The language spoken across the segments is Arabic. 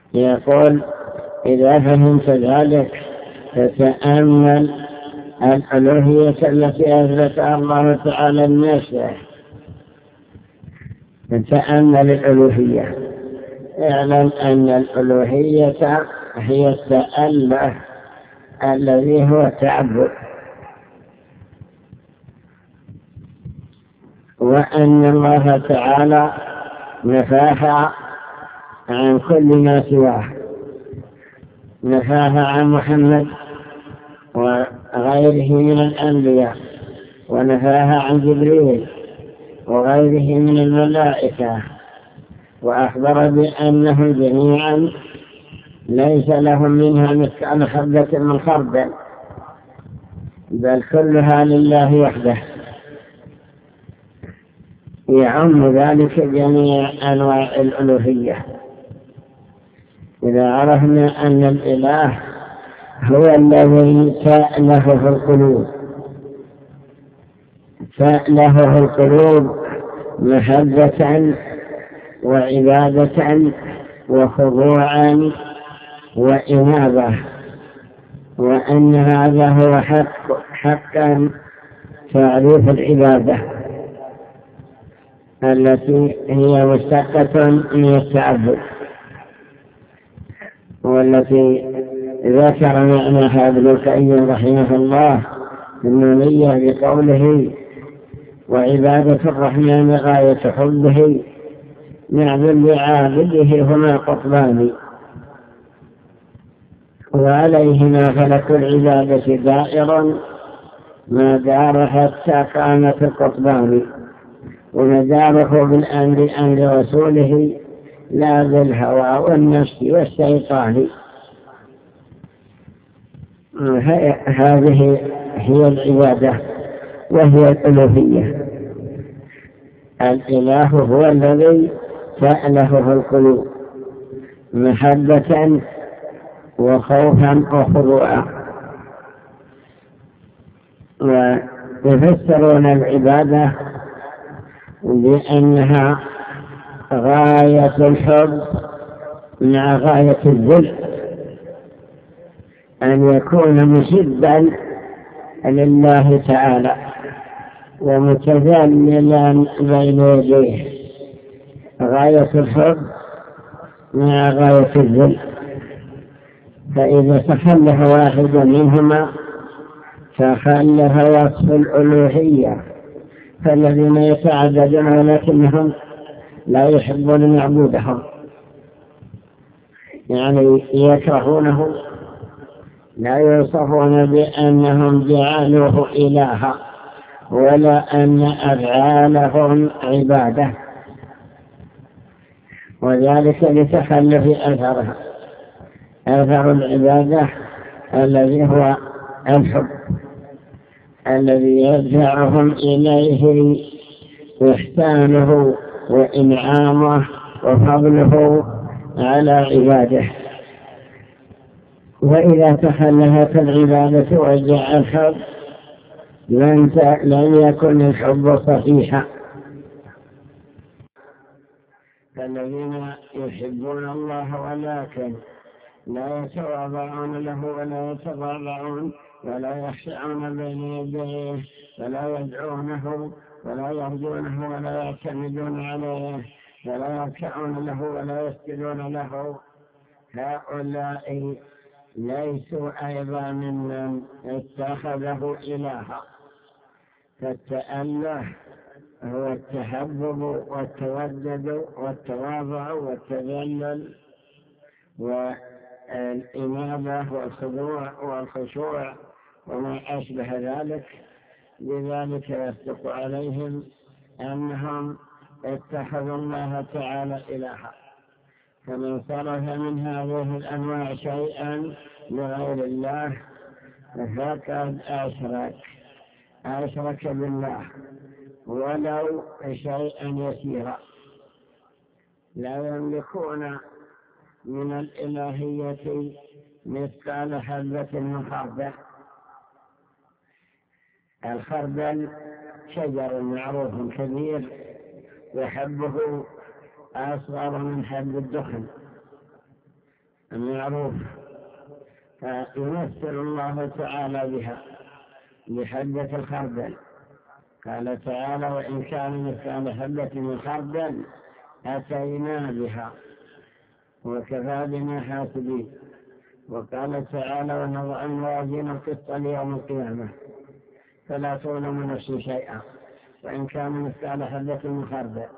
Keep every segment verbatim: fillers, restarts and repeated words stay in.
يقول إذا فهمت ذلك فتأمل الألوهية التي أثبتها الله تعالى لنفسه، فتأمل الألوهية، اعلم أن الألوهية هي التأله الذي هو التعبد، وأن الله تعالى نفاها عن كل ما سواه، نفاها عن محمد وغيره من الأنبياء، ونفاها عن جبريل وغيره من الملائكة، وأخبر بأنهم جميعا ليس لهم منها مثقال حبة من خردل، بل كلها لله وحده. يعم ذلك جميع أنواع الألوهية. إذا عرفنا أن الإله هو الذي تأله في القلوب، تأله في القلوب محبة وعبادة وخضوعا وإنابة، وأن هذا هو حق حقا تعريف العبادة التي هي مشتقة من التعبد، والتي ذكر معناها ابن القيم رحمه الله النونية بقوله: وعبادة الرحمن غاية حبه مع ذل عابده هما قطبان، وعليهما فلك العبادة دائر ما دار حتى قامت القطبان، ومداره بالأمر أمر رسوله لا بالهوى والنفس والشيطان. هذه هي العبادة وهي الألوهية. الإله هو الذي تأله في القلوب محبة وخوفا وخضوعا. ويفسرون العبادة بأنها غاية الحب مع غاية الذل، أن يكون محبا لله تعالى ومتذللا بين يديه، غاية الحب مع غاية الذل. فإذا تخلف واحد منهما تخلف وصف الألوهية، فالذين يتعبدون ولكنهم لا يحبون معبودهم، يعني يكرهونه، لا يوصفون بأنهم جعلوه إلها ولا أن أفعالهم عبادة، وذلك لتخلف أثرها، أثر العبادة الذي هو الحب الذي يدفعهم إليه إحسانه وإنعامه وفضله على عباده. وإذا تخلفت العبادة وجاء الحب لن يكن الحب صحيحا. فالذين يحبون الله ولكن لا يتواضعون له ولا يتضرعون ولا يخشعون بين يديه ولا يدعونه ولا يرجونه ولا يعتمدون عليه ولا يركعون له ولا يسجدون له، هؤلاء ليسوا أيضا ممن اتخذه إلها. فالتأله هو التحبب والتودد والتواضع والتذلل والإنابة والخضوع والخشوع وما أشبه ذلك. لذلك يصدق عليهم أنهم اتخذوا الله تعالى إلها. فمن صرف من هذه الأنواع شيئا لغير الله فقد أشرك أشرك بالله ولو شيئا يسيرا. لا يملكون من الإلهية مثقال حبة من خردل. الخردل شجر معروف كبير وحبه أصغر من حب الدخن، المعروف، فيمثل الله تعالى بها بحبة الخردل. قال تعالى: وإن كان مثقال حبة من خردل أتينا بها وكفى بنا حاسبين. وقال تعالى: ونضع الموازين القسط ليوم القيامة فلا تظلم نفس شيئا وإن كان مثقال حبة من خردل.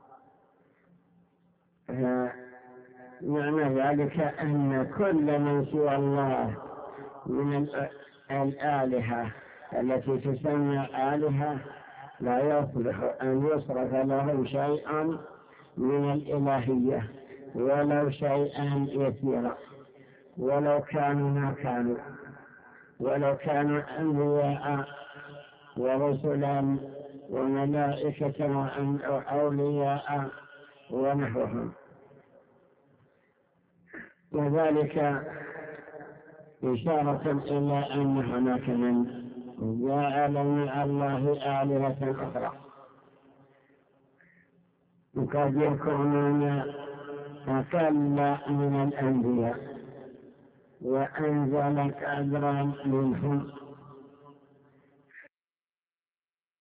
معنى ذلك أن كل من سوى الله من الآلهة التي تسمى آلهة لا يصلح أن يصرف له شيئا من الإلهية ولو شيئا يسيرا، ولو كانوا ما كانوا، ولو كانوا أنبياء ورسلا وملائكة وأولياء ونحوهم. وذلك إشارة إلى أن هناك من جعل مع الله آلهة أخرى، وقد يكونون أقل من الأنبياء وأنزل قدرا منهم